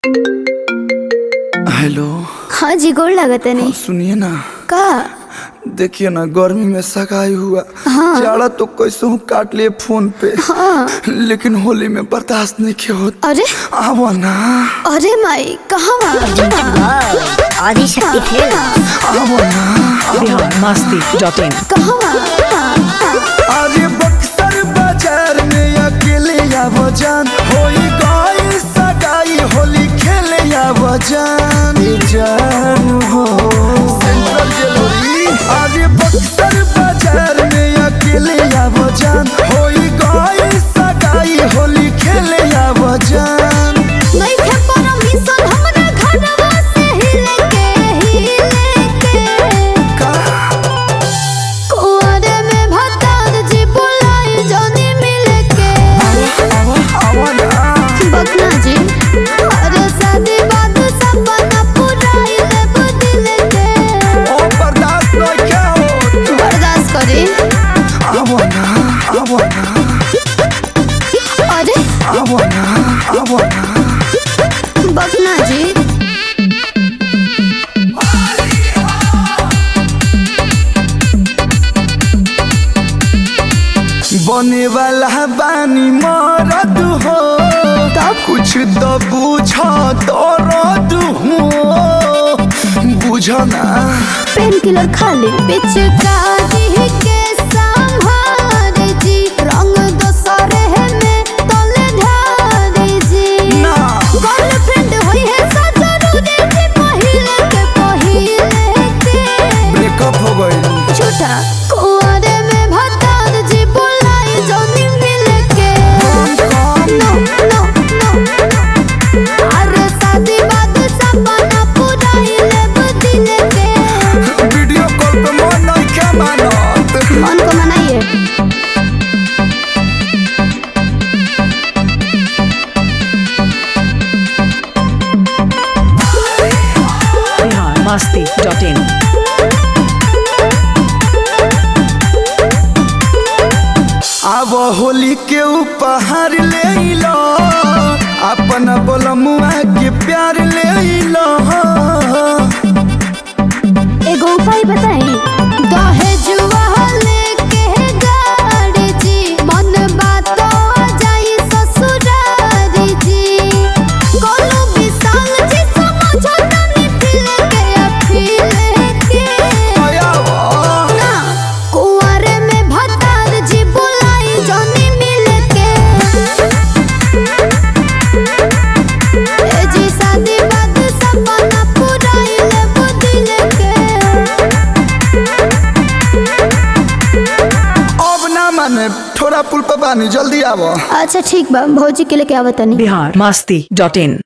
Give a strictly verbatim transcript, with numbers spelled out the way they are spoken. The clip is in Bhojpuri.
हेलो। हाँ जी, गोड़ लागत नहीं। हाँ, सुनिए ना। का? देखिए ना, गर्मी में सगाई हुआ। हाँ। जाड़ा तो कैसे हूँ काट लिए फोन पे। हाँ। लेकिन होली में बर्दाश्त नहीं किया होता। अरे आवो ना। अरे माई कहाँ आदि शक्ति खेल आवो ना। Bihar Masti dot in. कहाँ? अरे बक्सर बाजार में अकेले आवो जान, होई गई सगाई होली खेले आवो जान। जान हो सेंट्रल जेलोरी। अरे बक्सर बाजार में अकेले आवो जान, होई गई सगाई होली खेले आवो जान। नहीं थे परमिशन हमरा घरवा से हिले के हिले के का कुआरे में भतार जी बुलाई जानी मिले के। आवो आवो ना। बकना जी अरे शादी बाद सपना पुराई ले बदल के। ओ बर्दाश्त नहीं क्या हो। बर्दाश्त करी। आवो ना आवो ना अरे आवो ना आवो ना। बकना जी बने वाला बानी मरद हो, तब कुछ तो बुझा दर्द हो। बुझो ना। पेन किलर खाली पिचकारी के संभार जी रंग दोसरे में तले ढार जी ना। गर्लफ्रेंड होई है सा जरूरी थी पहिले के पहिले के। ब्रेकअप हो गई। झूठा कुआरे में भतार जी बुलाई जानी मिल के। नो नो नो अरे शादी बाद सपना पुराई ले बदल के। वीडियो कॉल पे मन नहीं क्या मानत। मन को मनाइए। बिहार मस्ती डॉट इन। अब होली के उपहार ले लो, अपन बोलमुआ के प्यार ले लो। एगो उपाय बताई। दहेजुआ लेके गाड़ी जी मन बात हो जाई ससुरार जी। कोनो विशाल जी समझो तनी फिल के अफिल के। ना कुआरे में भतार जी बुलाई जानी मिल के। ए जी शादी बाद सपना पुराई ले बदल के। अब ना माने, थोड़ा पुल पे बानी, जल्दी आवो। अच्छा ठीक बा, भौजी के लेके आवतनी। बिहार मस्ती डॉट इन।